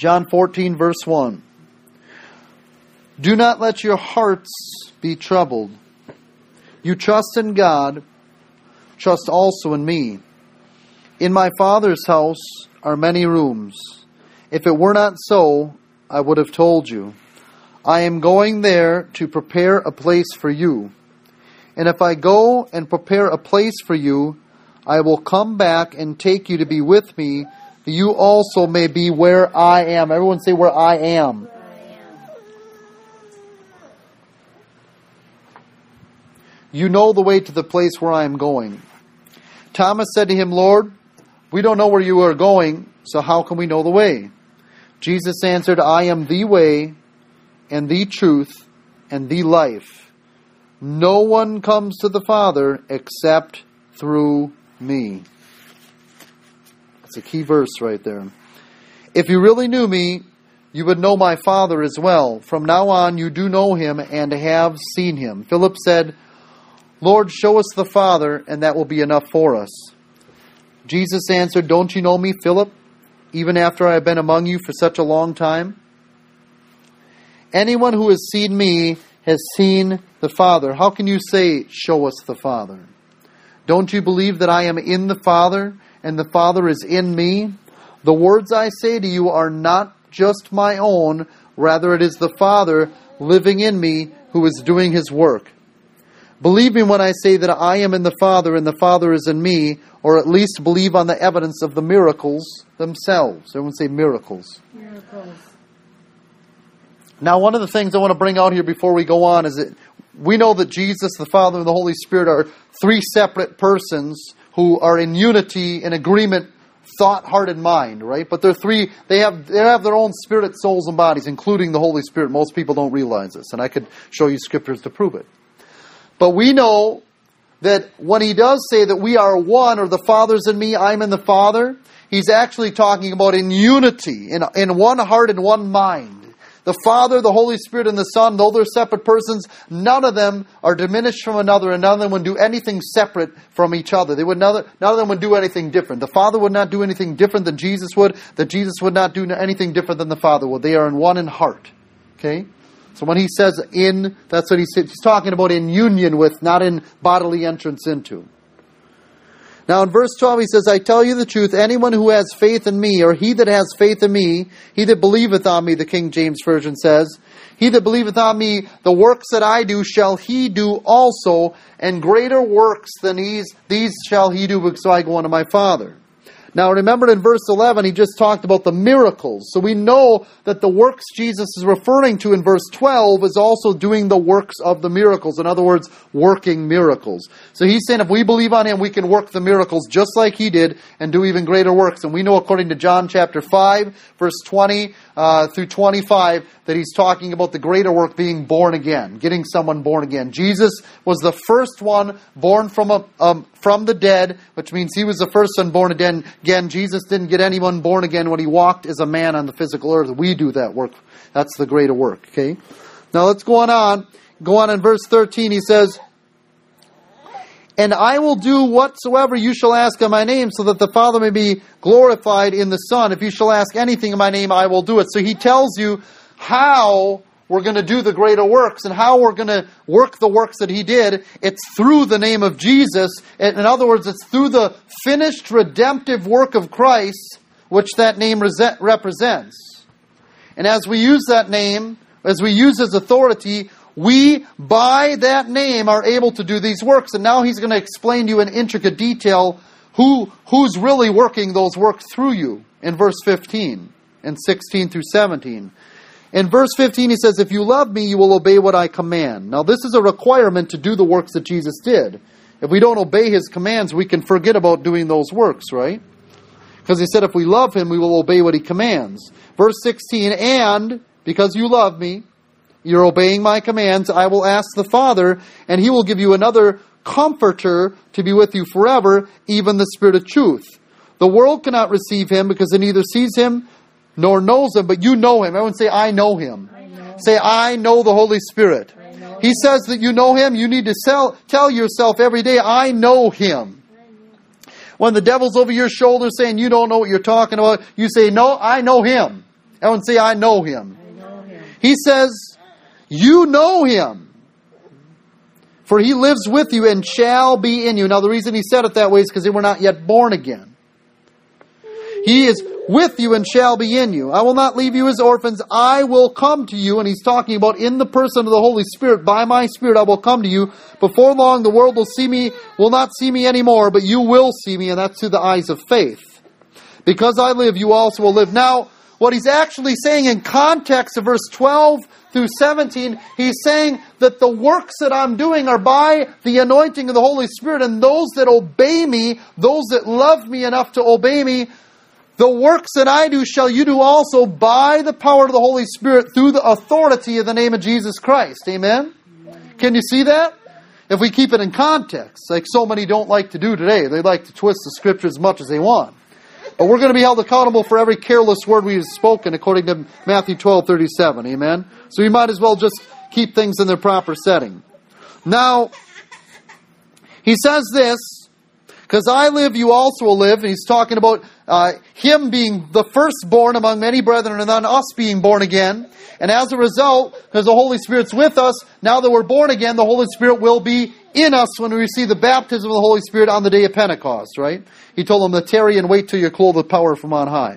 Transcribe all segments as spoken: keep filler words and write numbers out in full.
John fourteen, verse one. Do not let your hearts be troubled. You trust in God, trust also in me. In my Father's house are many rooms. If it were not so, I would have told you. I am going there to prepare a place for you. And if I go and prepare a place for you, I will come back and take you to be with me, that you also may be where I am. Everyone say, where I am. You know the way to the place where I am going. Thomas said to him, Lord, we don't know where you are going, so how can we know the way? Jesus answered, I am the way, and the truth, and the life. No one comes to the Father except through me. That's a key verse right there. If you really knew me, you would know my Father as well. From now on, you do know him and have seen him. Philip said, Lord, show us the Father, and that will be enough for us. Jesus answered, don't you know me, Philip, even after I have been among you for such a long time? Anyone who has seen me has seen the Father. How can you say, show us the Father? Don't you believe that I am in the Father, and the Father is in me? The words I say to you are not just my own, rather it is the Father living in me who is doing his work. Believe me when I say that I am in the Father and the Father is in me, or at least believe on the evidence of the miracles themselves. Everyone say miracles. Miracles. Now, one of the things I want to bring out here before we go on is that we know that Jesus, the Father, and the Holy Spirit are three separate persons who are in unity, in agreement, thought, heart, and mind, right? But they're three, they have they have their own spirit, souls, and bodies, including the Holy Spirit. Most people don't realize this, and I could show you scriptures to prove it. But we know that when he does say that we are one, or the Father's in me, I'm in the Father, he's actually talking about in unity, in, in one heart and one mind. The Father, the Holy Spirit, and the Son, though they're separate persons, none of them are diminished from another, and none of them would do anything separate from each other. They would none, none of them would do anything different. The Father would not do anything different than Jesus would. That Jesus would not do anything different than the Father would. They are in one in heart. Okay? So when he says in, that's what he's, he's talking about in union with, not in bodily entrance into. Now in verse twelve he says, I tell you the truth, anyone who has faith in me, or he that has faith in me, he that believeth on me, the King James Version says, he that believeth on me, the works that I do shall he do also, and greater works than these, these shall he do, because I go unto my Father. Now remember in verse eleven, he just talked about the miracles. So we know that the works Jesus is referring to in verse twelve is also doing the works of the miracles. In other words, working miracles. So he's saying if we believe on him, we can work the miracles just like he did and do even greater works. And we know according to John chapter five, verse twenty uh, through twenty-five, that he's talking about the greater work being born again, getting someone born again. Jesus was the first one born from a, um, from the dead, which means he was the first one born again. Again, Jesus didn't get anyone born again when he walked as a man on the physical earth. We do that work. That's the greater work. Okay. Now let's go on. on. Go on in verse thirteen. He says, and I will do whatsoever you shall ask in my name, so that the Father may be glorified in the Son. If you shall ask anything in my name, I will do it. So he tells you how we're going to do the greater works and how we're going to work the works that he did. It's through the name of Jesus. In other words, it's through the finished redemptive work of Christ, which that name represents. And as we use that name, as we use his authority, we, by that name, are able to do these works. And now he's going to explain to you in intricate detail who who's really working those works through you in verse fifteen and sixteen through seventeen. In verse fifteen, he says, if you love me, you will obey what I command. Now, this is a requirement to do the works that Jesus did. If we don't obey his commands, we can forget about doing those works, right? Because he said, if we love him, we will obey what he commands. Verse sixteen, and because you love me, you're obeying my commands, I will ask the Father, and he will give you another comforter to be with you forever, even the Spirit of truth. The world cannot receive him because it neither sees him nor knows him, but you know him. Everyone say, I know him. I know. Say, I know the Holy Spirit. I know. He says that you know him. You need to sell, tell yourself every day, I know him. When the devil's over your shoulder saying you don't know what you're talking about, you say, no, I know him. Everyone say, I know him. I know him. He says, you know him. For he lives with you and shall be in you. Now the reason he said it that way is because they were not yet born again. He is with you and shall be in you. I will not leave you as orphans. I will come to you. And he's talking about in the person of the Holy Spirit. By my Spirit I will come to you. Before long the world will see me, will not see me anymore, but you will see me. And that's through the eyes of faith. Because I live, you also will live. Now, what he's actually saying in context of verse twelve through seventeen, he's saying that the works that I'm doing are by the anointing of the Holy Spirit. And those that obey me, those that love me enough to obey me, the works that I do shall you do also by the power of the Holy Spirit through the authority of the name of Jesus Christ. Amen? Can you see that? If we keep it in context, like so many don't like to do today. They like to twist the Scripture as much as they want. But we're going to be held accountable for every careless word we've spoken according to Matthew twelve thirty-seven. Amen? So you might as well just keep things in their proper setting. Now, he says this, because I live, you also will live. And he's talking about uh, him being the firstborn among many brethren and then us being born again. And as a result, because the Holy Spirit's with us, now that we're born again, the Holy Spirit will be in us when we receive the baptism of the Holy Spirit on the day of Pentecost, right? He told them to tarry and wait till you're clothed with power from on high.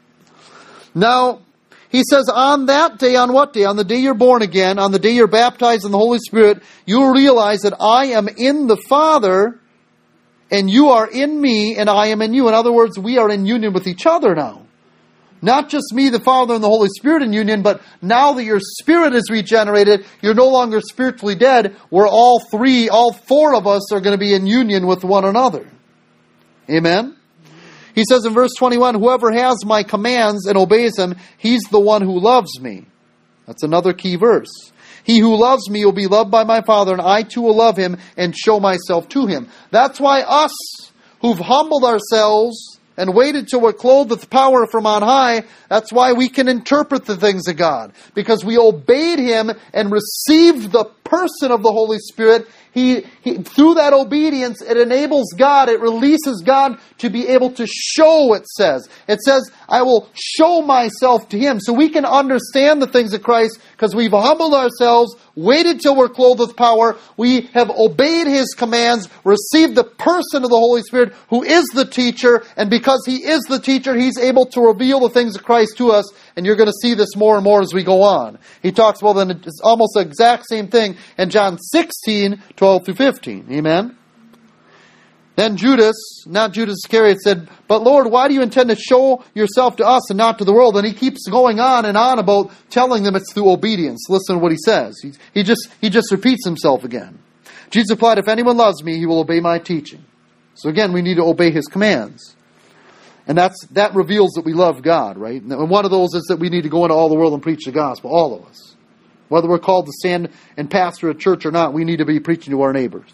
Now, he says, on that day, on what day? On the day you're born again, on the day you're baptized in the Holy Spirit, you'll realize that I am in the Father, and you are in me, and I am in you. In other words, we are in union with each other now. Not just me, the Father, and the Holy Spirit in union, but now that your spirit is regenerated, you're no longer spiritually dead. We're all three, all four of us are going to be in union with one another. Amen? He says in verse twenty-one, whoever has my commands and obeys them, he's the one who loves me. That's another key verse. He who loves me will be loved by my Father, and I too will love him and show myself to him. That's why us who've humbled ourselves and waited till we're clothed with power from on high, that's why we can interpret the things of God. Because we obeyed him and received the person of the Holy Spirit. He, he, through that obedience, it enables God, it releases God to be able to show, it says. It says, I will show myself to him. So we can understand the things of Christ because we've humbled ourselves, waited till we're clothed with power. We have obeyed his commands, received the person of the Holy Spirit who is the teacher. And because he is the teacher, he's able to reveal the things of Christ to us. And you're going to see this more and more as we go on. He talks about well, it's almost the exact same thing in John sixteen, twelve through fifteen. Amen? Then Judas, not Judas Iscariot, said, but Lord, why do you intend to show yourself to us and not to the world? And he keeps going on and on about telling them it's through obedience. Listen to what he says. He, he just he just repeats himself again. Jesus replied, if anyone loves me, he will obey my teaching. So again, we need to obey his commands. And that's that reveals that we love God, right? And one of those is that we need to go into all the world and preach the gospel, all of us. Whether we're called to stand and pastor a church or not, we need to be preaching to our neighbors.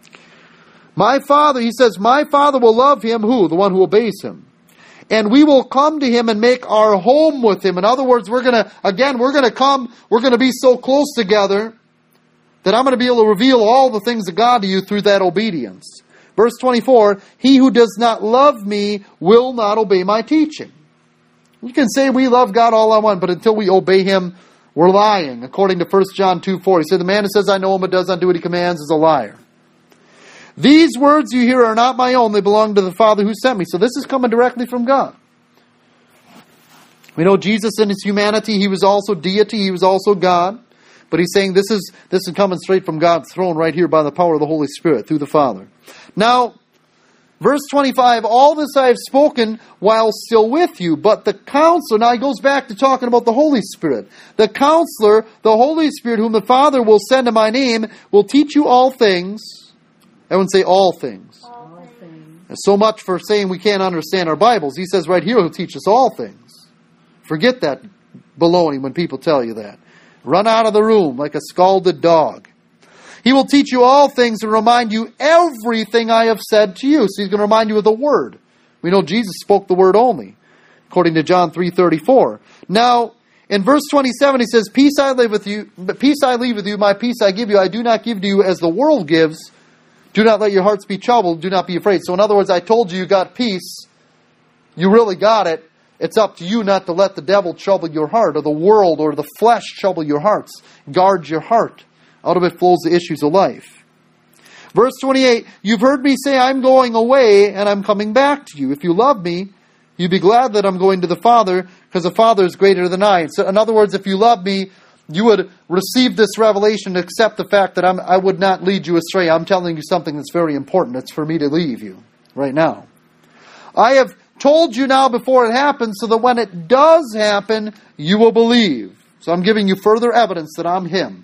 My Father, he says, my Father will love him, who? The one who obeys him. And we will come to him and make our home with him. In other words, we're going to, again, we're going to come, we're going to be so close together that I'm going to be able to reveal all the things of God to you through that obedience. Verse twenty-four, he who does not love me will not obey my teaching. You can say we love God all I want, but until we obey him, we're lying. According to First John two four, he said, the man who says I know him but does not do what he commands is a liar. These words you hear are not my own, they belong to the Father who sent me. So this is coming directly from God. We know Jesus in his humanity, he was also deity, he was also God. But he's saying this is this is coming straight from God's throne right here by the power of the Holy Spirit through the Father. Now, verse twenty-five, all this I have spoken while still with you, but the Counselor, now he goes back to talking about the Holy Spirit. The Counselor, the Holy Spirit, whom the Father will send in my name, will teach you all things. Everyone say all things. All things. There's so much for saying we can't understand our Bibles. He says right here he'll teach us all things. Forget that baloney when people tell you that. Run out of the room like a scalded dog. He will teach you all things and remind you everything I have said to you. So he's going to remind you of the Word. We know Jesus spoke the Word only, according to John three thirty-four. Now, in verse twenty-seven, he says, Peace I live with you, peace I leave with you, my peace I give you. I do not give to you as the world gives. Do not let your hearts be troubled. Do not be afraid. So in other words, I told you you got peace. You really got it. It's up to you not to let the devil trouble your heart, or the world, or the flesh trouble your hearts. Guard your heart. Out of it flows the issues of life. Verse twenty-eight, you've heard me say, I'm going away, and I'm coming back to you. If you love me, you'd be glad that I'm going to the Father, because the Father is greater than I. So in other words, if you love me, you would receive this revelation, accept the fact that I'm, I would not lead you astray. I'm telling you something that's very important. It's for me to leave you right now. I have told you now before it happens, so that when it does happen, you will believe. So I'm giving you further evidence that I'm Him.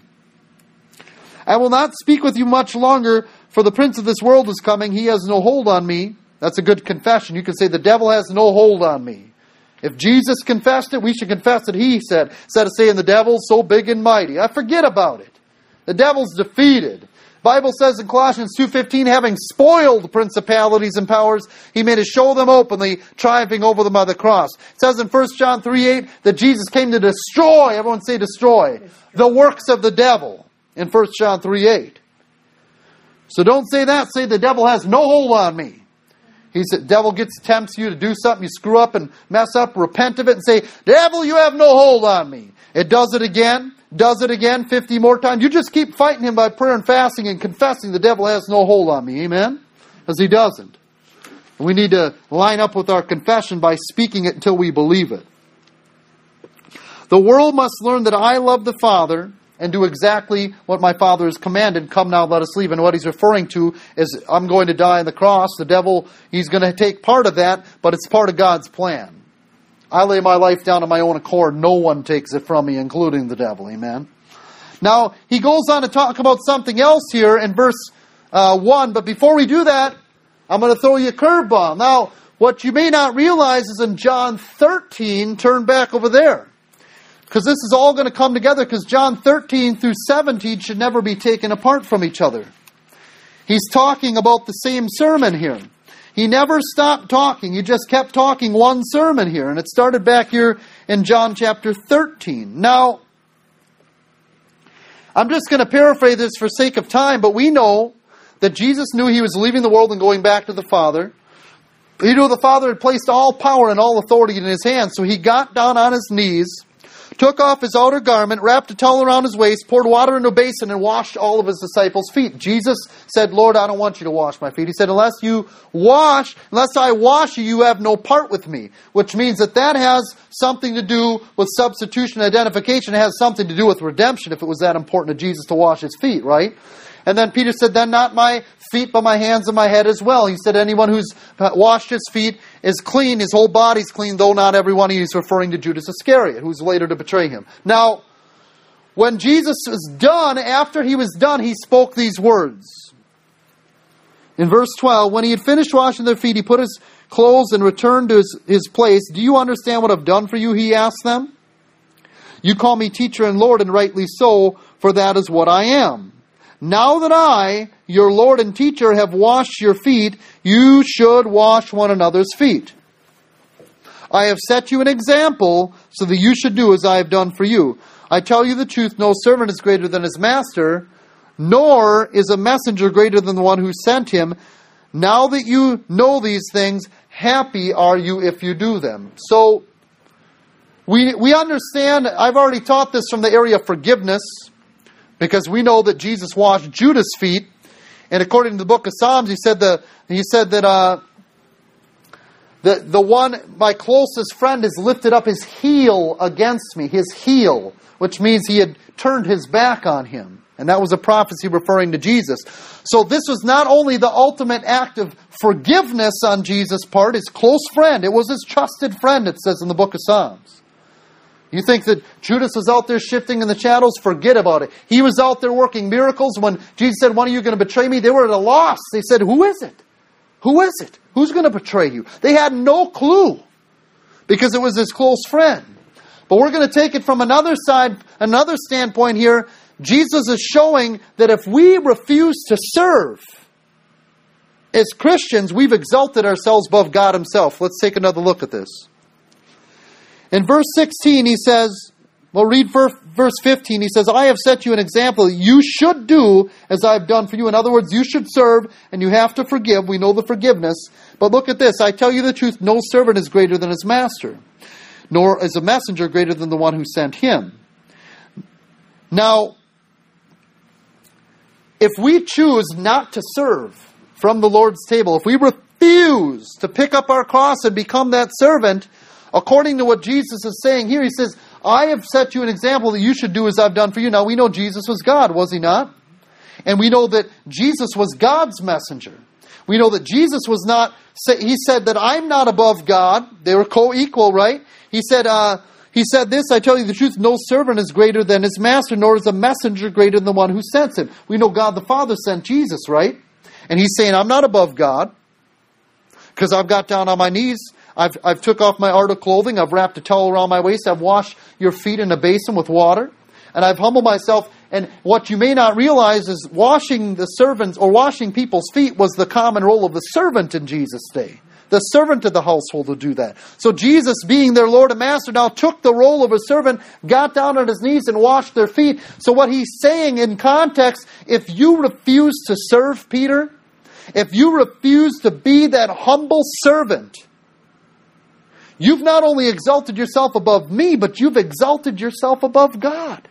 I will not speak with you much longer, for the prince of this world is coming. He has no hold on me. That's a good confession. You can say, the devil has no hold on me. If Jesus confessed it, we should confess that He said. Instead of saying the devil's so big and mighty. I forget about it. The devil's defeated. The Bible says in Colossians two fifteen, having spoiled principalities and powers, He made us show them openly, triumphing over them by the cross. It says in First John three eight that Jesus came to destroy, everyone say destroy, the works of the devil in First John three eight. So don't say that. Say the devil has no hold on me. He said, the devil gets tempts you to do something, you screw up and mess up, repent of it and say, devil, you have no hold on me. It does it again, does it again, fifty more times. You just keep fighting him by prayer and fasting and confessing the devil has no hold on me. Amen? Because he doesn't. We need to line up with our confession by speaking it until we believe it. The world must learn that I love the Father and do exactly what my Father has commanded. Come now, let us leave. And what He's referring to is, I'm going to die on the cross. The devil, he's going to take part of that, but it's part of God's plan. I lay my life down on my own accord. No one takes it from me, including the devil. Amen. Now, he goes on to talk about something else here in verse uh, one. But before we do that, I'm going to throw you a curveball. Now, what you may not realize is in John thirteen, turn back over there. Because this is all going to come together, because John thirteen through seventeen should never be taken apart from each other. He's talking about the same sermon here. He never stopped talking. He just kept talking one sermon here. And it started back here in John chapter thirteen. Now, I'm just going to paraphrase this for sake of time, but we know that Jesus knew He was leaving the world and going back to the Father. He knew the Father had placed all power and all authority in His hands. So He got down on His knees, took off His outer garment, wrapped a towel around His waist, poured water into a basin, and washed all of His disciples' feet. Jesus said, Lord, I don't want you to wash my feet. He said, unless you wash, unless I wash you, you have no part with me. Which means that that has something to do with substitution identification. It has something to do with redemption, if it was that important to Jesus to wash His feet, right? And then Peter said, then not my feet, but my hands and my head as well. He said, anyone who's washed his feet is clean. His whole body's clean, though not everyone. He's referring to Judas Iscariot, who's later to betray Him. Now, when Jesus was done, after He was done, He spoke these words. In verse twelve, when He had finished washing their feet, He put His clothes and returned to his, his place. Do you understand what I've done for you? He asked them. You call me teacher and Lord, and rightly so, for that is what I am. Now that I, your Lord and teacher, have washed your feet, you should wash one another's feet. I have set you an example so that you should do as I have done for you. I tell you the truth, no servant is greater than his master, nor is a messenger greater than the one who sent him. Now that you know these things, happy are you if you do them. So, we we understand, I've already taught this from the area of forgiveness, because we know that Jesus washed Judas' feet, and according to the book of Psalms, he said the he said that uh, the the one, my closest friend, has lifted up his heel against me, his heel, which means he had turned his back on him, and that was a prophecy referring to Jesus. So this was not only the ultimate act of forgiveness on Jesus' part, his close friend, it was his trusted friend. It says in the book of Psalms. You think that Judas was out there shifting in the shadows? Forget about it. He was out there working miracles. When Jesus said, when are you going to betray me? They were at a loss. They said, who is it? Who is it? Who's going to betray you? They had no clue, because it was his close friend. But we're going to take it from another side, another standpoint here. Jesus is showing that if we refuse to serve, as Christians, we've exalted ourselves above God Himself. Let's take another look at this. In verse sixteen, he says, well, read verse fifteen. He says, I have set you an example. You should do as I've done for you. In other words, you should serve, and you have to forgive. We know the forgiveness. But look at this. I tell you the truth, no servant is greater than his master. nor is a messenger greater than the one who sent him. Now, if we choose not to serve from the Lord's table, if we refuse to pick up our cross and become that servant, according to what Jesus is saying here, he says, I have set you an example that you should do as I've done for you. Now, we know Jesus was God, was he not? And we know that Jesus was God's messenger. We know that Jesus was not, he said that I'm not above God. They were co-equal, right? He said, uh, he said this, I tell you the truth, no servant is greater than his master, nor is a messenger greater than the one who sends him. We know God the Father sent Jesus, right? And he's saying, I'm not above God, because I've got down on my knees, I've, I've took off my outer clothing, I've wrapped a towel around my waist, I've washed your feet in a basin with water, and I've humbled myself. And what you may not realize is washing the servants, or washing people's feet, was the common role of the servant in Jesus' day. The servant of the household would do that. So Jesus, being their Lord and Master, now took the role of a servant, got down on his knees and washed their feet. So what he's saying in context, if you refuse to serve Peter, if you refuse to be that humble servant, you've not only exalted yourself above me, but you've exalted yourself above God.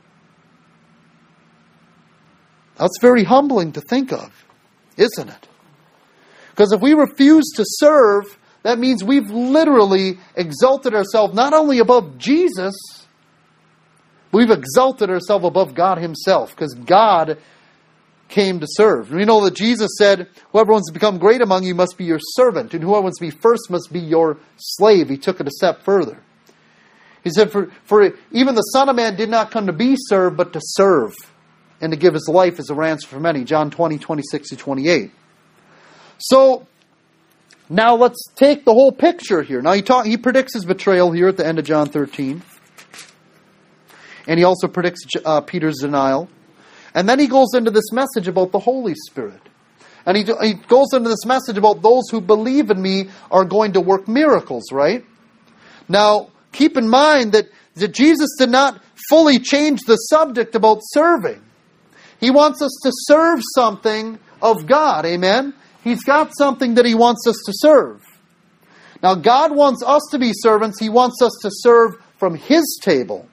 That's very humbling to think of, isn't it? Because if we refuse to serve, that means we've literally exalted ourselves not only above Jesus, but we've exalted ourselves above God himself, because God came to serve. We know that Jesus said, whoever wants to become great among you must be your servant, and whoever wants to be first must be your slave. He took it a step further. He said, for, for even the Son of Man did not come to be served, but to serve, and to give his life as a ransom for many. John twenty, twenty-six to twenty-eight. So, now let's take the whole picture here. Now he talk, he predicts his betrayal here at the end of John thirteen. And he also predicts uh, Peter's denial. And then he goes into this message about the Holy Spirit. And he, he goes into this message about those who believe in me are going to work miracles, right? Now, keep in mind that, that Jesus did not fully change the subject about serving. He wants us to serve something of God, amen? He's got something that he wants us to serve. Now, God wants us to be servants. He wants us to serve from his table,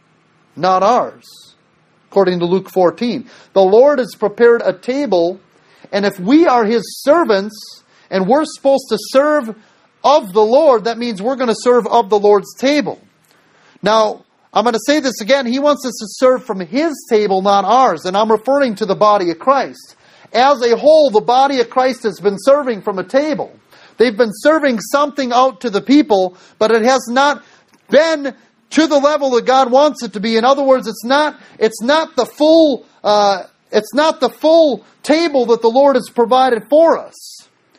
not ours, according to Luke fourteen. The Lord has prepared a table, and if we are his servants, and we're supposed to serve of the Lord, that means we're going to serve of the Lord's table. Now, I'm going to say this again. He wants us to serve from his table, not ours. And I'm referring to the body of Christ. As a whole, the body of Christ has been serving from a table. They've been serving something out to the people, but it has not been to the level that God wants it to be. In other words, it's not, it's not the full, uh, it's not the full table that the Lord has provided for us.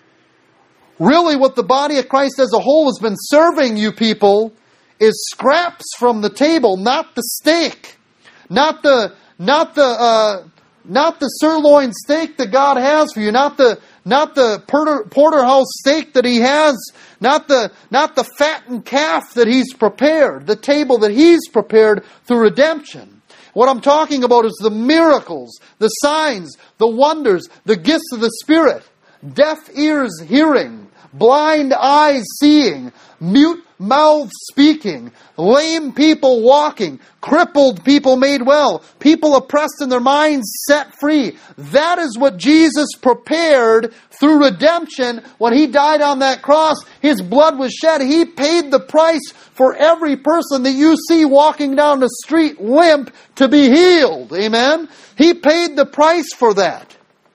Really, what the body of Christ as a whole has been serving you people is scraps from the table, not the steak, not the not the uh, not the sirloin steak that God has for you, not the not the porter, porterhouse steak that he has, not the not the fattened calf that he's prepared, the table that he's prepared through redemption. What I'm talking about is the miracles, the signs, the wonders, the gifts of the Spirit, deaf ears hearing, blind eyes seeing, mute mouths speaking, lame people walking, crippled people made well, people oppressed in their minds set free. That is what Jesus prepared through redemption when he died on that cross. His blood was shed. He paid the price for every person that you see walking down the street limp to be healed. Amen? He paid the price for that.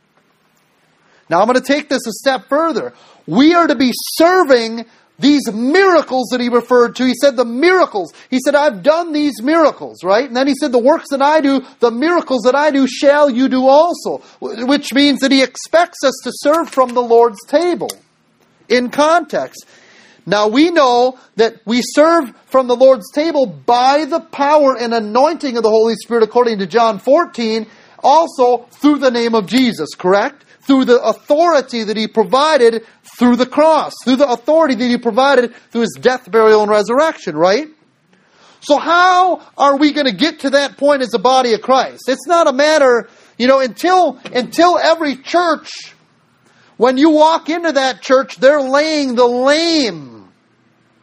Now I'm going to take this a step further. We are to be serving these miracles that he referred to. He said the miracles. He said, I've done these miracles, right? And then he said, the works that I do, the miracles that I do, shall you do also. Which means that he expects us to serve from the Lord's table. In context. Now we know that we serve from the Lord's table by the power and anointing of the Holy Spirit, according to John fourteen, also through the name of Jesus, correct? Through the authority that he provided through the cross. Through the authority that he provided through his death, burial, and resurrection, right? So how are we going to get to that point as a body of Christ? It's not a matter, you know, until, until every church, when you walk into that church, they're laying the lame.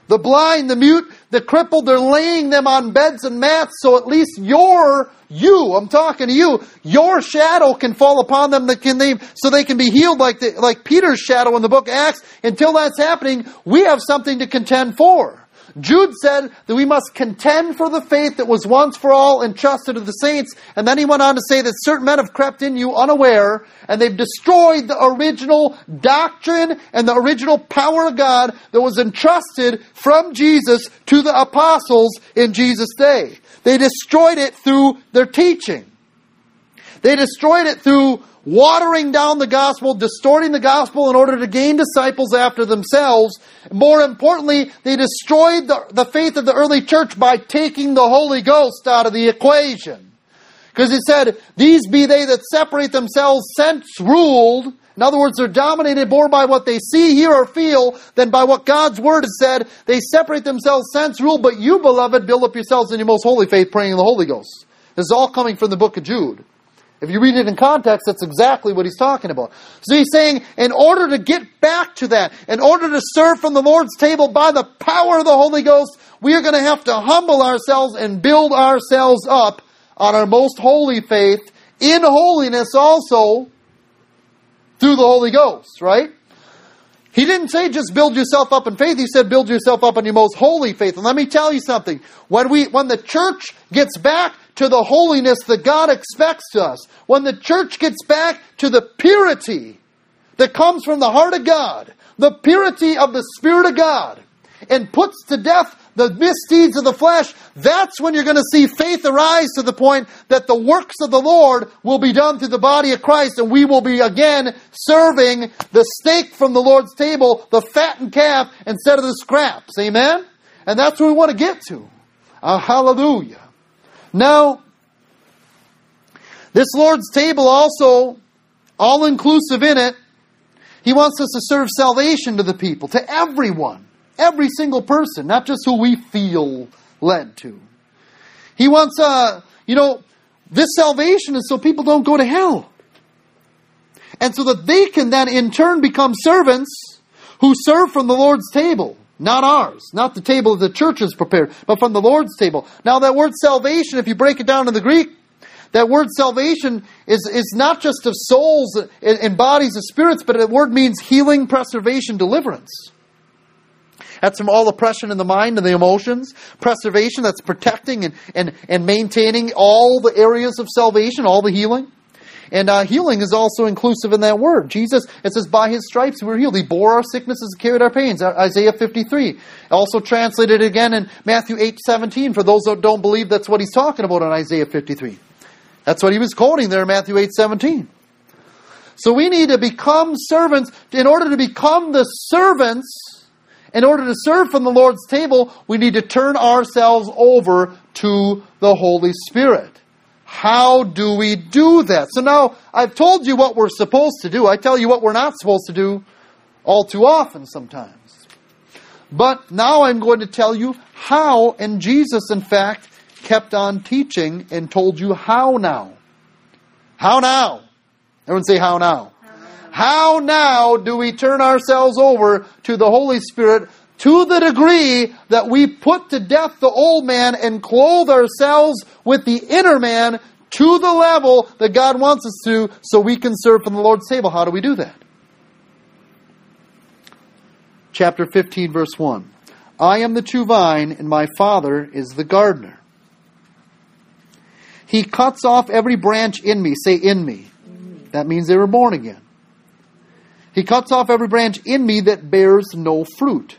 The blind, the mute, the crippled, they're laying them on beds and mats so at least your, you, I'm talking to you, your shadow can fall upon them that can they, so they can be healed like the, like Peter's shadow in the book of Acts. Until that's happening, we have something to contend for. Jude said that we must contend for the faith that was once for all entrusted to the saints. And then he went on to say that certain men have crept in you unaware, and they've destroyed the original doctrine and the original power of God that was entrusted from Jesus to the apostles in Jesus' day. They destroyed it through their teaching. They destroyed it through watering down the gospel, distorting the gospel in order to gain disciples after themselves. More importantly, they destroyed the, the faith of the early church by taking the Holy Ghost out of the equation. Because he said, these be they that separate themselves sense-ruled. In other words, they're dominated more by what they see, hear, or feel than by what God's Word has said. They separate themselves sense-ruled, but you, beloved, build up yourselves in your most holy faith, praying in the Holy Ghost. This is all coming from the book of Jude. If you read it in context, that's exactly what he's talking about. So he's saying, in order to get back to that, in order to serve from the Lord's table by the power of the Holy Ghost, we are going to have to humble ourselves and build ourselves up on our most holy faith, in holiness also, through the Holy Ghost, right? He didn't say just build yourself up in faith. He said build yourself up in your most holy faith. And let me tell you something. When we, when the church gets back to the holiness that God expects to us, when the church gets back to the purity that comes from the heart of God, the purity of the Spirit of God, and puts to death the misdeeds of the flesh, that's when you're going to see faith arise to the point that the works of the Lord will be done through the body of Christ, and we will be again serving the steak from the Lord's table, the fattened calf, instead of the scraps. Amen? And that's where we want to get to. Uh, hallelujah. Now, this Lord's table also, all-inclusive in it, He wants us to serve salvation to the people, to everyone. Every single person, not just who we feel led to. He wants, uh, you know, this salvation is so people don't go to hell. And so that they can then in turn become servants who serve from the Lord's table. Not ours. Not the table that the church has prepared, but from the Lord's table. Now that word salvation, if you break it down in the Greek, that word salvation is, is not just of souls and, and bodies of spirits, but the word means healing, preservation, deliverance. That's from all oppression in the mind and the emotions. Preservation, that's protecting and, and, and maintaining all the areas of salvation, all the healing. And uh, healing is also inclusive in that word. Jesus, it says, by His stripes we were healed. He bore our sicknesses and carried our pains. Isaiah fifty-three. Also translated again in Matthew eight seventeen. For those that don't believe that's what he's talking about in Isaiah fifty-three. That's what he was quoting there in Matthew eight seventeen. So we need to become servants. In order to become the servants, in order to serve from the Lord's table, we need to turn ourselves over to the Holy Spirit. How do we do that? So now, I've told you what we're supposed to do. I tell you what we're not supposed to do all too often sometimes. But now I'm going to tell you how, and Jesus, in fact, kept on teaching and told you how now. How now? Everyone say how now. How now do we turn ourselves over to the Holy Spirit to the degree that we put to death the old man and clothe ourselves with the inner man to the level that God wants us to so we can serve from the Lord's table? How do we do that? Chapter fifteen, verse one. I am the true vine, and my Father is the gardener. He cuts off every branch in me. Say, in me. That means they were born again. He cuts off every branch in me that bears no fruit.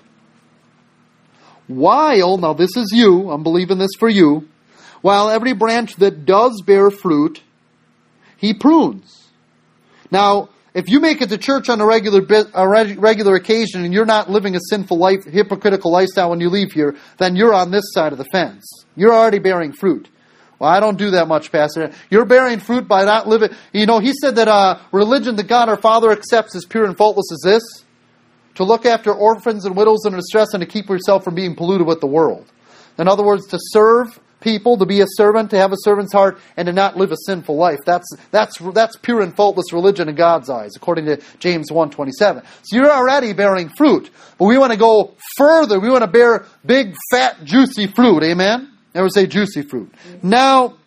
While, now this is you, I'm believing this for you, while every branch that does bear fruit, He prunes. Now, if you make it to church on a regular a regular occasion and you're not living a sinful life, hypocritical lifestyle when you leave here, then you're on this side of the fence. You're already bearing fruit. Well, I don't do that much, Pastor. You're bearing fruit by not living. You know, he said that uh, religion that God our Father accepts as pure and faultless is this: to look after orphans and widows in distress and to keep yourself from being polluted with the world. In other words, to serve people, to be a servant, to have a servant's heart, and to not live a sinful life. That's that's that's pure and faultless religion in God's eyes, according to James one twenty-seven. So you're already bearing fruit, but we want to go further. We want to bear big, fat, juicy fruit. Amen? Never say juicy fruit. Now,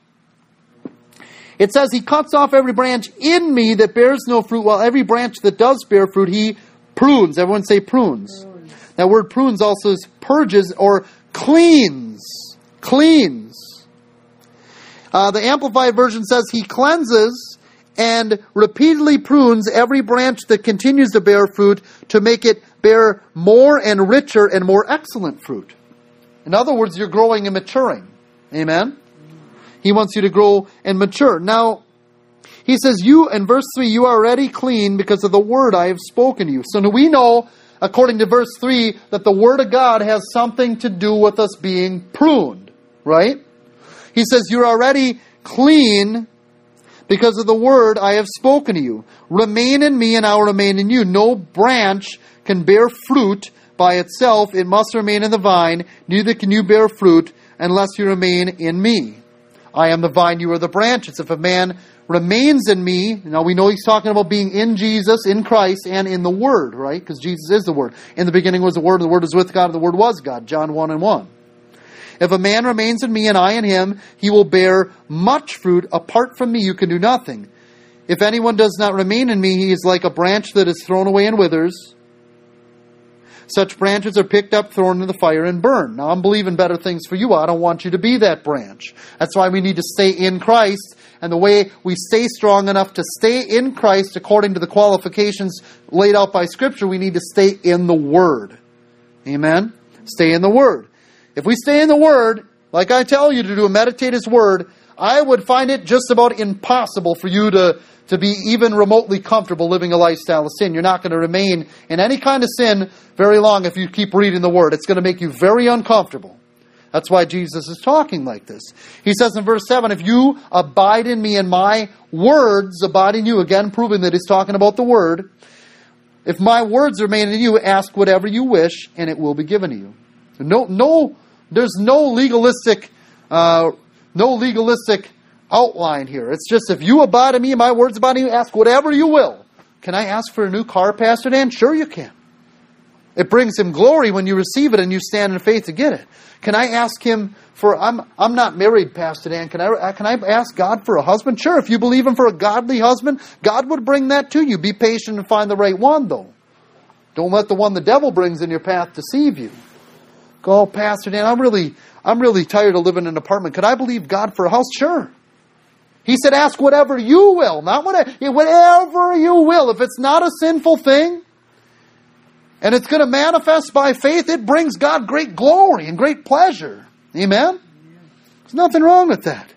it says, He cuts off every branch in me that bears no fruit, while every branch that does bear fruit, He prunes. Everyone say prunes. prunes. That word prunes also is purges or cleans. Cleans. Uh, the Amplified Version says, He cleanses and repeatedly prunes every branch that continues to bear fruit to make it bear more and richer and more excellent fruit. In other words, you're growing and maturing. Amen? He wants you to grow and mature. Now, he says, you, in verse three, you are already clean because of the word I have spoken to you. So we know, according to verse three, that the word of God has something to do with us being pruned. Right? He says, you're already clean because of the word I have spoken to you. Remain in me and I will remain in you. No branch can bear fruit by itself. It must remain in the vine. Neither can you bear fruit unless you remain in me. I am the vine, you are the branches. If a man remains in me, now we know he's talking about being in Jesus, in Christ, and in the Word, right? Because Jesus is the Word. In the beginning was the Word, the Word was with God, and the Word was God. John one and one. If a man remains in me and I in him, he will bear much fruit. Apart from me, you can do nothing. If anyone does not remain in me, he is like a branch that is thrown away and withers. Such branches are picked up, thrown into the fire, and burned. Now, I'm believing better things for you. I don't want you to be that branch. That's why we need to stay in Christ. And the way we stay strong enough to stay in Christ, according to the qualifications laid out by Scripture, we need to stay in the Word. Amen? Stay in the Word. If we stay in the Word, like I tell you to do, meditate His Word, I would find it just about impossible for you to, to be even remotely comfortable living a lifestyle of sin. You're not going to remain in any kind of sin very long if you keep reading the Word. It's going to make you very uncomfortable. That's why Jesus is talking like this. He says in verse seven, if you abide in me and my words abide in you, again proving that he's talking about the Word, if my words remain in you, ask whatever you wish and it will be given to you. No, no, there's no legalistic uh No legalistic outline here. It's just, if you abide in me and my words abide in you, ask whatever you will. Can I ask for a new car, Pastor Dan? Sure you can. It brings Him glory when you receive it and you stand in faith to get it. Can I ask Him for, I'm I'm not married, Pastor Dan. Can I, can I ask God for a husband? Sure, if you believe Him for a godly husband, God would bring that to you. Be patient and find the right one, though. Don't let the one the devil brings in your path deceive you. Go, oh, Pastor Dan, I'm really... I'm really tired of living in an apartment. Could I believe God for a house? Sure. He said, ask whatever you will. Not whatever, whatever you will. If it's not a sinful thing, and it's going to manifest by faith, it brings God great glory and great pleasure. Amen? There's nothing wrong with that.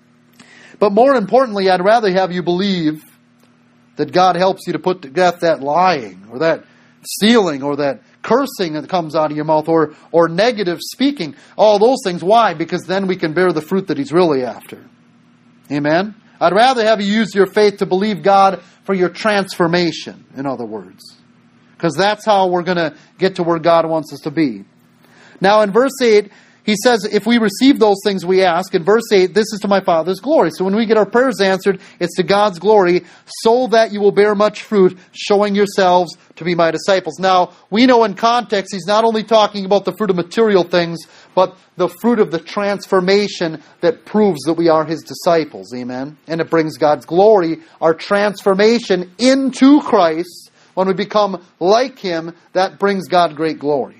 But more importantly, I'd rather have you believe that God helps you to put to death that lying, or that stealing, or that cursing that comes out of your mouth, or or negative speaking, all those things. Why? Because then we can bear the fruit that He's really after. Amen? I'd rather have you use your faith to believe God for your transformation, in other words. Because that's how we're going to get to where God wants us to be. Now in verse eight, he says, if we receive those things we ask, in verse eight, this is to my Father's glory. So when we get our prayers answered, it's to God's glory, so that you will bear much fruit, showing yourselves to be my disciples. Now, we know in context, he's not only talking about the fruit of material things, but the fruit of the transformation that proves that we are His disciples. Amen? And it brings God's glory, our transformation into Christ. When we become like Him, that brings God great glory.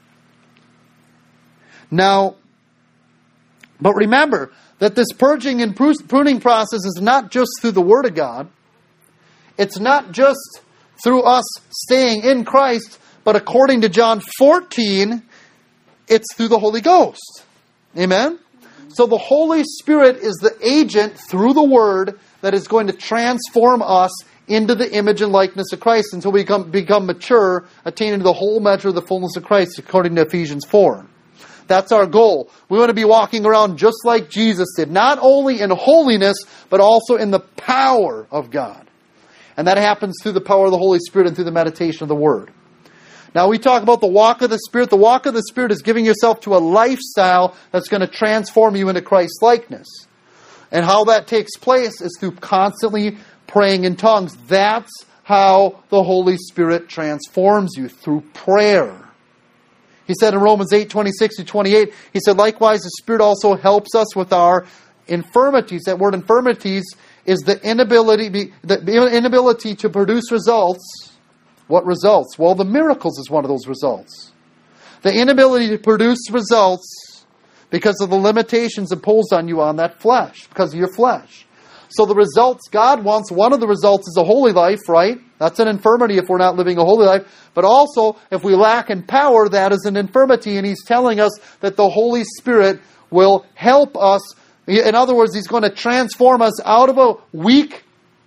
Now, but remember that this purging and pruning process is not just through the Word of God. It's not just through us staying in Christ, but according to John fourteen, it's through the Holy Ghost. Amen? So the Holy Spirit is the agent through the Word that is going to transform us into the image and likeness of Christ until we become, become mature, attaining to the whole measure of the fullness of Christ, according to Ephesians four. That's our goal. We want to be walking around just like Jesus did, not only in holiness, but also in the power of God. And that happens through the power of the Holy Spirit and through the meditation of the Word. Now we talk about the walk of the Spirit. The walk of the Spirit is giving yourself to a lifestyle that's going to transform you into Christ's likeness. And how that takes place is through constantly praying in tongues. That's how the Holy Spirit transforms you, through prayer. He said in Romans eight, twenty-six to twenty-eight, he said, likewise, the Spirit also helps us with our infirmities. That word infirmities is the inability, the inability to produce results. What results? Well, the miracles is one of those results. The inability to produce results because of the limitations imposed on you on that flesh, because of your flesh. So the results God wants, one of the results is a holy life, right? That's an infirmity if we're not living a holy life. But also, if we lack in power, that is an infirmity. And He's telling us that the Holy Spirit will help us. In other words, He's going to transform us out of a weak,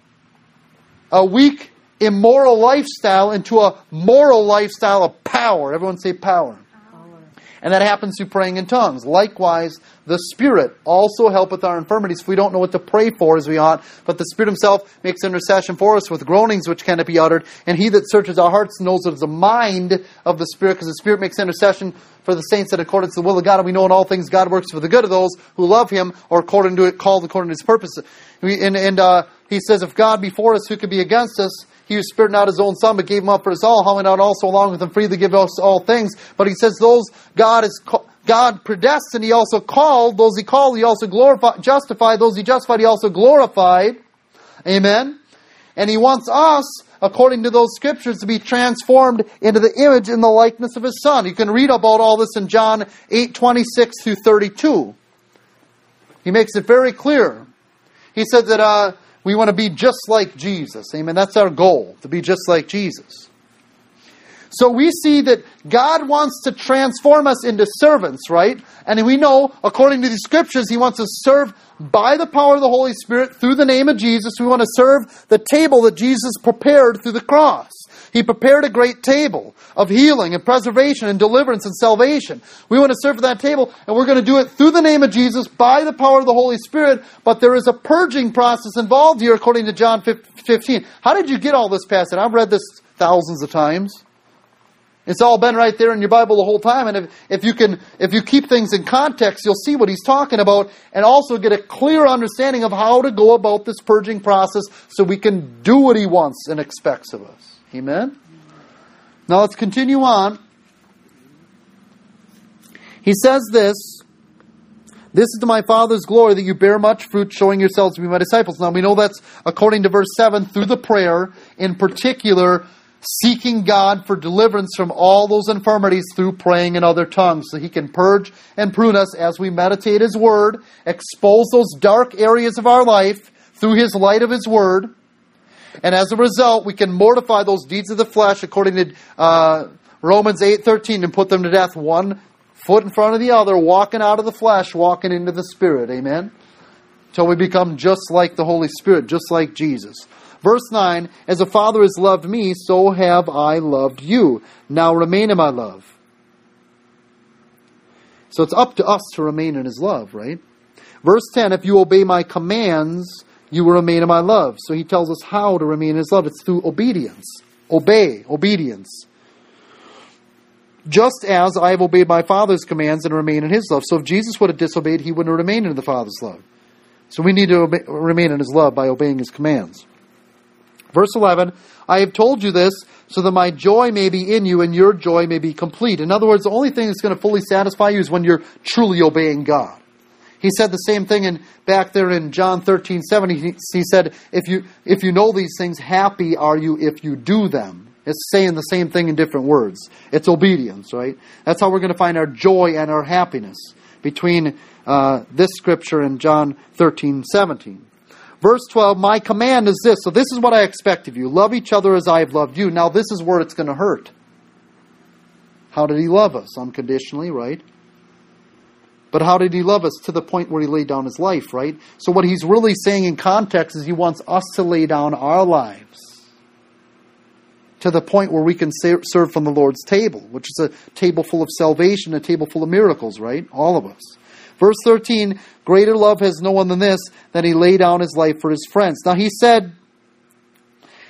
a weak, immoral lifestyle into a moral lifestyle of power. Everyone say power. And that happens through praying in tongues. Likewise, the Spirit also helpeth our infirmities. If we don't know what to pray for as we ought, but the Spirit Himself makes intercession for us with groanings which cannot be uttered. And He that searches our hearts knows what is the mind of the Spirit, because the Spirit makes intercession for the saints in accordance to the will of God. And we know in all things God works for the good of those who love Him, or according to it, called according to His purpose. And, and uh, He says, if God be for us, who could be against us? He who spared not His own Son, but gave Him up for us all, how will not also along with Him freely give us all things? But He says those God is God predestined, He also called. Those He called, He also glorified, justified. Those He justified, He also glorified. Amen? And He wants us, according to those Scriptures, to be transformed into the image and the likeness of His Son. You can read about all this in John eight, twenty-six through thirty-two. He makes it very clear. He said that uh, we want to be just like Jesus. Amen? That's our goal, to be just like Jesus. So we see that God wants to transform us into servants, right? And we know, according to the Scriptures, He wants to serve by the power of the Holy Spirit through the name of Jesus. We want to serve the table that Jesus prepared through the cross. He prepared a great table of healing and preservation and deliverance and salvation. We want to serve that table, and we're going to do it through the name of Jesus by the power of the Holy Spirit. But there is a purging process involved here, according to John fifteen. How did you get all this passage? I've read this thousands of times. It's all been right there in your Bible the whole time. And if, if you can, if you keep things in context, you'll see what he's talking about, and also get a clear understanding of how to go about this purging process so we can do what He wants and expects of us. Amen? Now let's continue on. He says this, this is to my Father's glory that you bear much fruit, showing yourselves to be my disciples. Now we know that's according to verse seven, through the prayer, in particular, seeking God for deliverance from all those infirmities through praying in other tongues, so He can purge and prune us as we meditate His Word, expose those dark areas of our life through His light of His Word, and as a result, we can mortify those deeds of the flesh, according to uh, Romans eight thirteen, and put them to death, one foot in front of the other, walking out of the flesh, walking into the Spirit. Amen? Until we become just like the Holy Spirit, just like Jesus. Verse nine, as the Father has loved me, so have I loved you. Now remain in my love. So it's up to us to remain in His love, right? Verse ten, if you obey my commands, you will remain in my love. So He tells us how to remain in His love. It's through obedience. Obey, obedience. Just as I have obeyed my Father's commands and remain in His love. So if Jesus would have disobeyed, He wouldn't have remained in the Father's love. So we need to obey, remain in His love by obeying His commands. Verse eleven, I have told you this so that my joy may be in you and your joy may be complete. In other words, the only thing that's going to fully satisfy you is when you're truly obeying God. He said the same thing in back there in John thirteen seven. He, he said, if you if you know these things, happy are you if you do them. It's saying the same thing in different words. It's obedience, right? That's how we're going to find our joy and our happiness between uh, this scripture and John thirteen seventeen. Verse twelve, my command is this. So this is what I expect of you. Love each other as I have loved you. Now this is where it's going to hurt. How did He love us? Unconditionally, right? But how did He love us? To the point where He laid down His life, right? So what He's really saying in context is He wants us to lay down our lives to the point where we can serve from the Lord's table, which is a table full of salvation, a table full of miracles, right? All of us. Verse thirteen, greater love has no one than this, that He laid down His life for His friends. Now He said,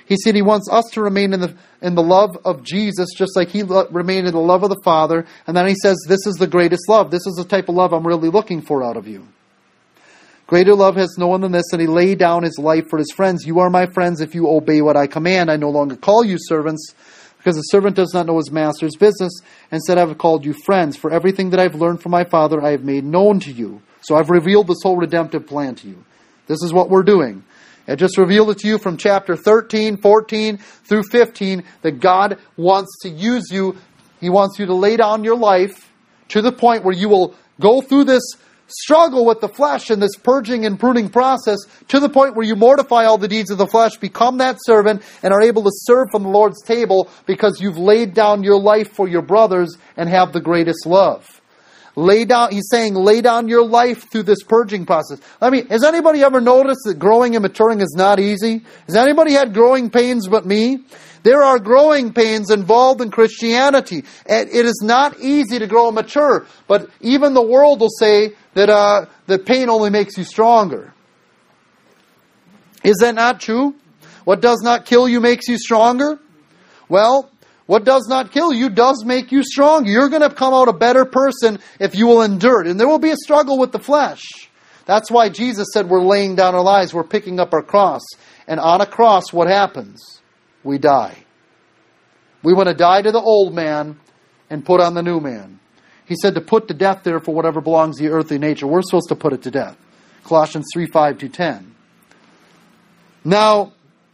He said he wants us to remain in the in the love of Jesus, just like he lo- remained in the love of the Father. And then he says, this is the greatest love. This is the type of love I'm really looking for out of you. Greater love has no one than this, and he laid down his life for his friends. You are my friends if you obey what I command. I no longer call you servants, because the servant does not know his master's business. Instead, I have called you friends. For everything that I've learned from my Father, I have made known to you. So I've revealed this whole redemptive plan to you. This is what we're doing. I just revealed it to you from chapter thirteen, fourteen through fifteen, that God wants to use you. He wants you to lay down your life to the point where you will go through this struggle with the flesh and this purging and pruning process to the point where you mortify all the deeds of the flesh, become that servant, and are able to serve from the Lord's table because you've laid down your life for your brothers and have the greatest love. Lay down, he's saying, lay down your life through this purging process. I mean, has anybody ever noticed that growing and maturing is not easy? Has anybody had growing pains but me? There are growing pains involved in Christianity. And it is not easy to grow and mature. But even the world will say that uh, that pain only makes you stronger. Is that not true? What does not kill you makes you stronger? Well, what does not kill you does make you stronger. You're going to come out a better person if you will endure it. And there will be a struggle with the flesh. That's why Jesus said we're laying down our lives. We're picking up our cross. And on a cross, what happens? We die. We want to die to the old man and put on the new man. He said to put to death, therefore, whatever belongs to the earthly nature. We're supposed to put it to death. Colossians three, five to ten. Now,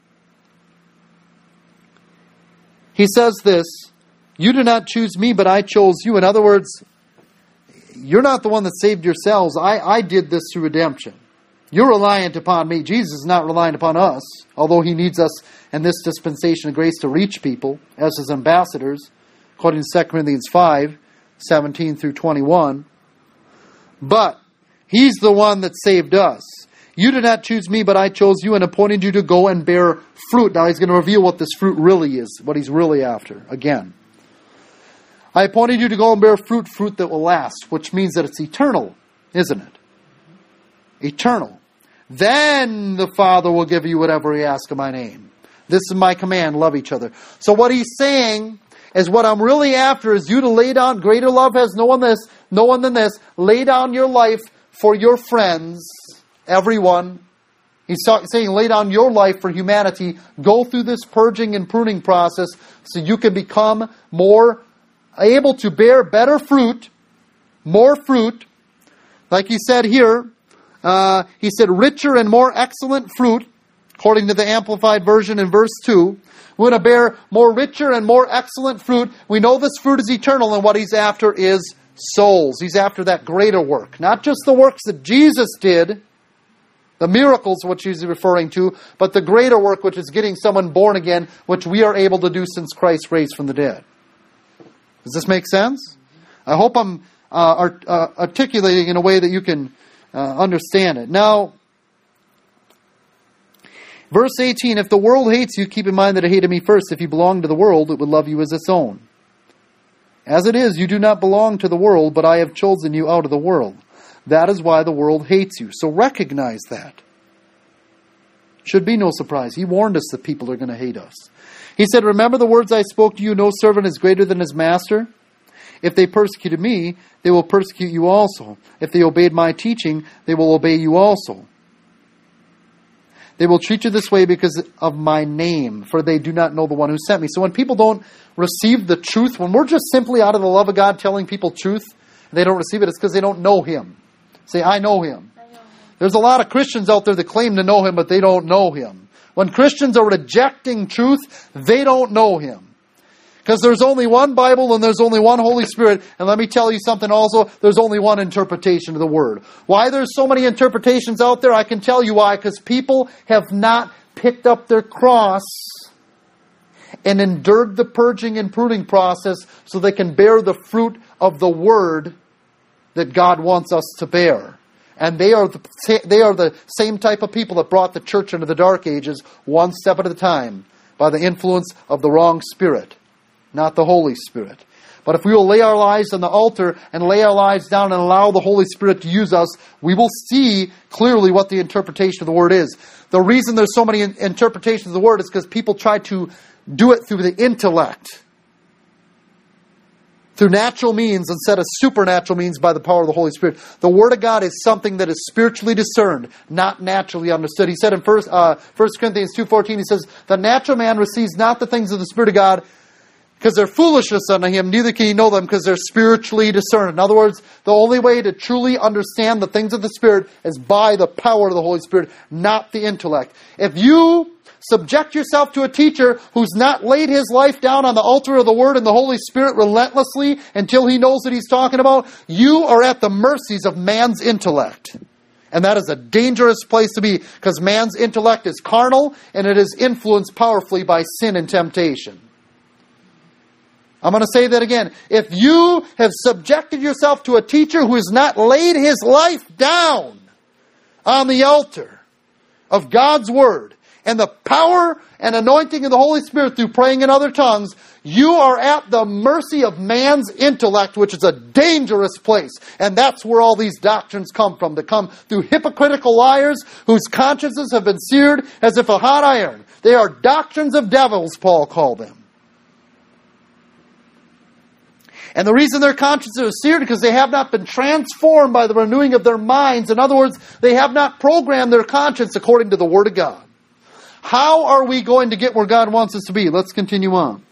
he says this, you do not choose me, but I chose you. In other words, you're not the one that saved yourselves. I, I did this through redemption. You're reliant upon me. Jesus is not reliant upon us, although he needs us in this dispensation of grace to reach people as his ambassadors, according to Second Corinthians five, seventeen through twenty-one. But he's the one that saved us. You did not choose me, but I chose you and appointed you to go and bear fruit. Now he's going to reveal what this fruit really is, what he's really after. Again, I appointed you to go and bear fruit, fruit that will last, which means that it's eternal, isn't it? Eternal. Then the Father will give you whatever he asks in my name. This is my command, love each other. So what he's saying is what I'm really after is you to lay down, greater love has no one this, no one than this, lay down your life for your friends, everyone. He's saying lay down your life for humanity. Go through this purging and pruning process so you can become more able to bear better fruit, more fruit. Like he said here, uh, he said richer and more excellent fruit, according to the Amplified Version in verse two. We're going to bear more richer and more excellent fruit. We know this fruit is eternal, and what he's after is souls. He's after that greater work. Not just the works that Jesus did, the miracles which he's referring to, but the greater work which is getting someone born again, which we are able to do since Christ raised from the dead. Does this make sense? I hope I'm uh, art, uh, articulating in a way that you can uh, understand it. Now, verse eighteen, if the world hates you, keep in mind that it hated me first. If you belong to the world, it would love you as its own. As it is, you do not belong to the world, but I have chosen you out of the world. That is why the world hates you. So recognize that. Should be no surprise. He warned us that people are going to hate us. He said, remember the words I spoke to you, no servant is greater than his master. If they persecuted me, they will persecute you also. If they obeyed my teaching, they will obey you also. They will treat you this way because of my name, for they do not know the one who sent me. So when people don't receive the truth, when we're just simply out of the love of God telling people truth, and they don't receive it, it's because they don't know him. Say, I know him. I know him. There's a lot of Christians out there that claim to know him, but they don't know him. When Christians are rejecting truth, they don't know him. Because there's only one Bible and there's only one Holy Spirit. And let me tell you something also, there's only one interpretation of the Word. Why there's so many interpretations out there, I can tell you why. Because people have not picked up their cross and endured the purging and pruning process so they can bear the fruit of the Word that God wants us to bear. And they are the, they are the same type of people that brought the church into the dark ages one step at a time by the influence of the wrong spirit, not the Holy Spirit. But if we will lay our lives on the altar and lay our lives down and allow the Holy Spirit to use us, we will see clearly what the interpretation of the Word is. The reason there's so many interpretations of the Word is because people try to do it through the intellect, through natural means instead of supernatural means by the power of the Holy Spirit. The Word of God is something that is spiritually discerned, not naturally understood. He said in First uh, First Corinthians two fourteen, he says, the natural man receives not the things of the Spirit of God, because they're foolishness unto him, neither can he know them because they're spiritually discerned. In other words, the only way to truly understand the things of the Spirit is by the power of the Holy Spirit, not the intellect. If you subject yourself to a teacher who's not laid his life down on the altar of the Word and the Holy Spirit relentlessly until he knows what he's talking about, you are at the mercies of man's intellect. And that is a dangerous place to be, because man's intellect is carnal and it is influenced powerfully by sin and temptation. I'm going to say that again. If you have subjected yourself to a teacher who has not laid his life down on the altar of God's Word and the power and anointing of the Holy Spirit through praying in other tongues, you are at the mercy of man's intellect, which is a dangerous place. And that's where all these doctrines come from. They come through hypocritical liars whose consciences have been seared as if a hot iron. They are doctrines of devils, Paul called them. And the reason their consciences are seared is because they have not been transformed by the renewing of their minds. In other words, they have not programmed their conscience according to the Word of God. How are we going to get where God wants us to be? Let's continue on.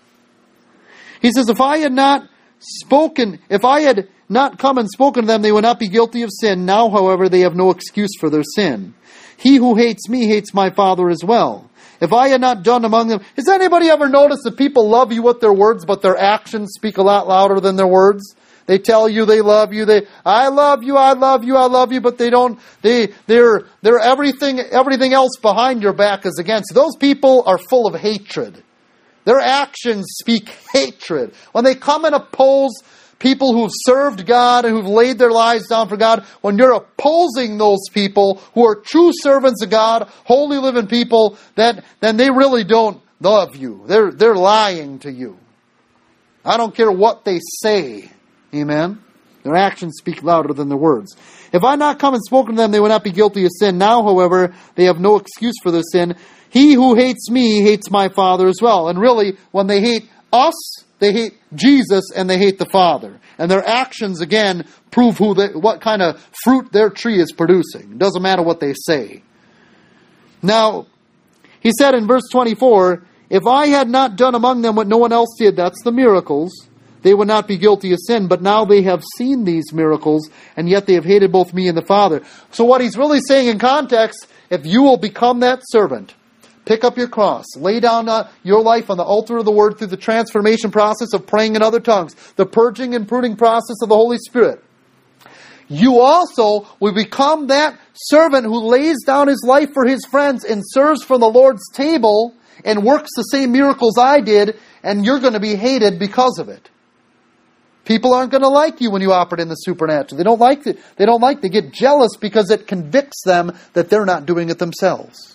He says, if I had not spoken, if I had not come and spoken to them, they would not be guilty of sin. Now, however, they have no excuse for their sin. He who hates me hates my Father as well. If I had not done among them... Has anybody ever noticed that people love you with their words, but their actions speak a lot louder than their words? They tell you they love you. They, I love you, I love you, I love you, but they don't... They, they're, they're everything, everything else behind your back is against. Those people are full of hatred. Their actions speak hatred. When they come and oppose people who've served God and who've laid their lives down for God, when you're opposing those people who are true servants of God, holy living people, then, then they really don't love you. They're, they're lying to you. I don't care what they say. Amen? Their actions speak louder than their words. If I had not come and spoken to them, they would not be guilty of sin. Now, however, they have no excuse for their sin. He who hates me hates my Father as well. And really, when they hate us, they hate Jesus and they hate the Father. And their actions, again, prove who they, what kind of fruit their tree is producing. It doesn't matter what they say. Now, he said in verse twenty-four, if I had not done among them what no one else did, that's the miracles, they would not be guilty of sin. But now they have seen these miracles, and yet they have hated both me and the Father. So what he's really saying in context, if you will become that servant, pick up your cross, lay down uh, your life on the altar of the Word through the transformation process of praying in other tongues, the purging and pruning process of the Holy Spirit, you also will become that servant who lays down his life for his friends and serves from the Lord's table and works the same miracles I did, and you're going to be hated because of it. People aren't going to like you when you operate in the supernatural. They don't like it. They don't like. They get jealous because it convicts them that they're not doing it themselves.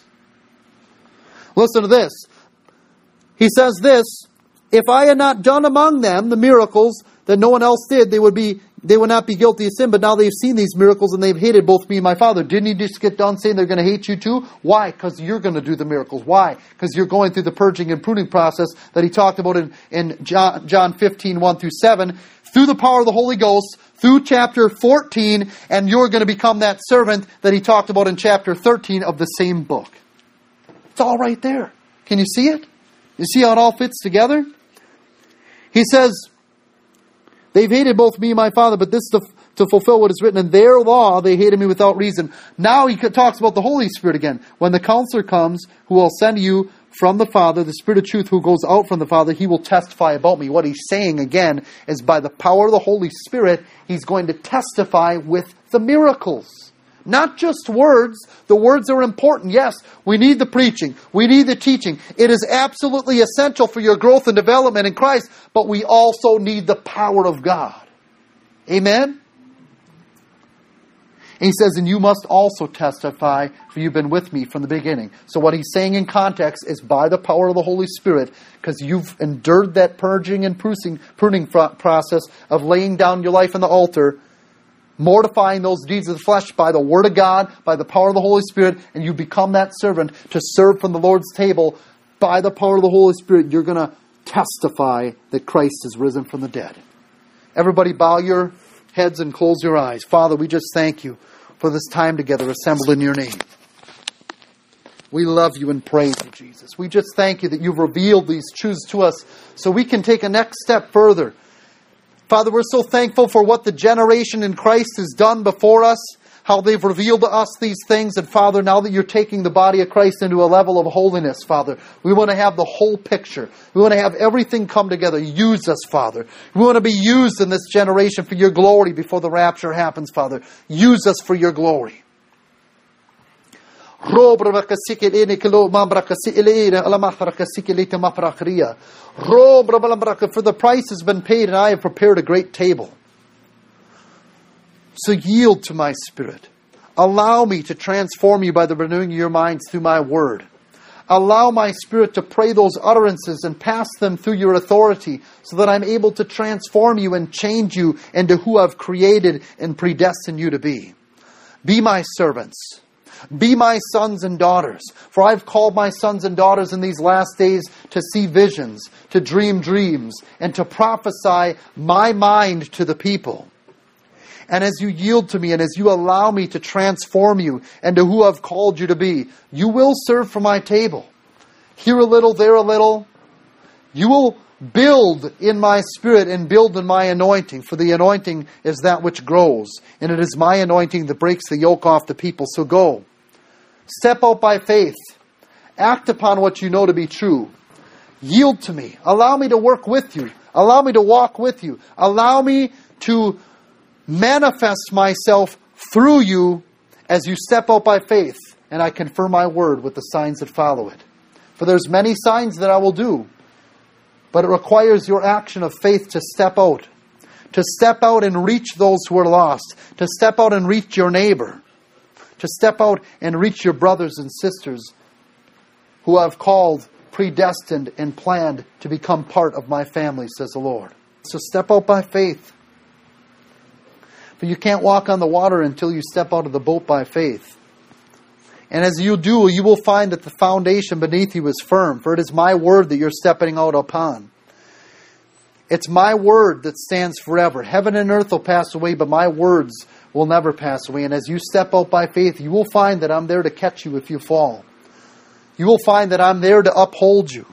Listen to this. He says this, if I had not done among them the miracles that no one else did, they would be they would not be guilty of sin, but now they've seen these miracles and they've hated both me and my Father. Didn't he just get done saying they're going to hate you too? Why? Because you're going to do the miracles. Why? Because you're going through the purging and pruning process that he talked about in, in John, John fifteen, one through seven, through the power of the Holy Ghost, through chapter fourteen, and you're going to become that servant that he talked about in chapter thirteen of the same book. It's all right there. Can you see it? You see how it all fits together? He says, they've hated both me and my Father, but this is to, to fulfill what is written in their law, they hated me without reason. Now he talks about the Holy Spirit again. When the Counselor comes, who will send you from the Father, the Spirit of truth who goes out from the Father, he will testify about me. What he's saying again is by the power of the Holy Spirit, he's going to testify with the miracles. Not just words. The words are important. Yes, we need the preaching. We need the teaching. It is absolutely essential for your growth and development in Christ, but we also need the power of God. Amen? And he says, and you must also testify, for you've been with me from the beginning. So what he's saying in context is by the power of the Holy Spirit, because you've endured that purging and pruning, pruning process of laying down your life on the altar, mortifying those deeds of the flesh by the Word of God, by the power of the Holy Spirit, and you become that servant to serve from the Lord's table by the power of the Holy Spirit. You're going to testify that Christ is risen from the dead. Everybody bow your heads and close your eyes. Father, we just thank you for this time together assembled in your name. We love you and praise you, Jesus. We just thank you that you've revealed these truths to us so we can take a next step further. Father, we're so thankful for what the generation in Christ has done before us, how they've revealed to us these things. And Father, now that you're taking the body of Christ into a level of holiness, Father, we want to have the whole picture. We want to have everything come together. Use us, Father. We want to be used in this generation for your glory before the rapture happens, Father. Use us for your glory. For the price has been paid, and I have prepared a great table. So yield to my Spirit. Allow me to transform you by the renewing of your minds through my word. Allow my Spirit to pray those utterances and pass them through your authority so that I'm able to transform you and change you into who I've created and predestined you to be. Be my servants. Be my sons and daughters. For I've called my sons and daughters in these last days to see visions, to dream dreams, and to prophesy my mind to the people. And as you yield to me and as you allow me to transform you into who I've called you to be, you will serve from my table. Here a little, there a little. You will build in my spirit and build in my anointing. For the anointing is that which grows. And it is my anointing that breaks the yoke off the people. So go. Step out by faith. Act upon what you know to be true. Yield to me. Allow me to work with you. Allow me to walk with you. Allow me to manifest myself through you as you step out by faith, and I confirm my word with the signs that follow it. For there's many signs that I will do, but it requires your action of faith to step out, to step out and reach those who are lost, to step out and reach your neighbor, to step out and reach your brothers and sisters who I've called, predestined, and planned to become part of my family, says the Lord. So step out by faith. For you can't walk on the water until you step out of the boat by faith. And as you do, you will find that the foundation beneath you is firm. For it is my word that you're stepping out upon. It's my word that stands forever. Heaven and earth will pass away, but my words will never pass away. And as you step out by faith, you will find that I'm there to catch you if you fall. You will find that I'm there to uphold you.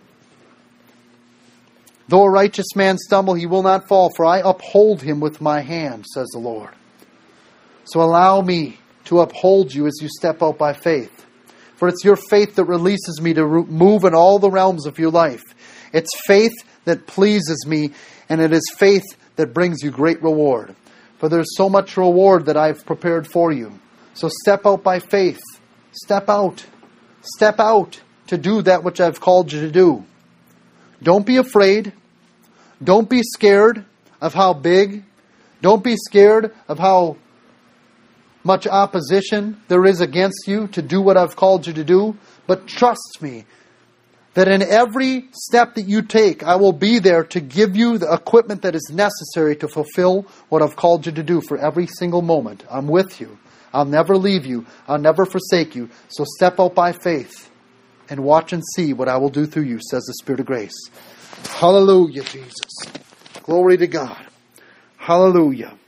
Though a righteous man stumble, he will not fall, for I uphold him with my hand, says the Lord. So allow me to uphold you as you step out by faith. For it's your faith that releases me to move in all the realms of your life. It's faith that pleases me, and it is faith that brings you great reward. For there's so much reward that I've prepared for you. So step out by faith. Step out. Step out to do that which I've called you to do. Don't be afraid. Don't be scared of how big. Don't be scared of how much opposition there is against you to do what I've called you to do. But trust me that in every step that you take, I will be there to give you the equipment that is necessary to fulfill what I've called you to do for every single moment. I'm with you. I'll never leave you. I'll never forsake you. So step out by faith and watch and see what I will do through you, says the Spirit of grace. Hallelujah, Jesus. Glory to God. Hallelujah.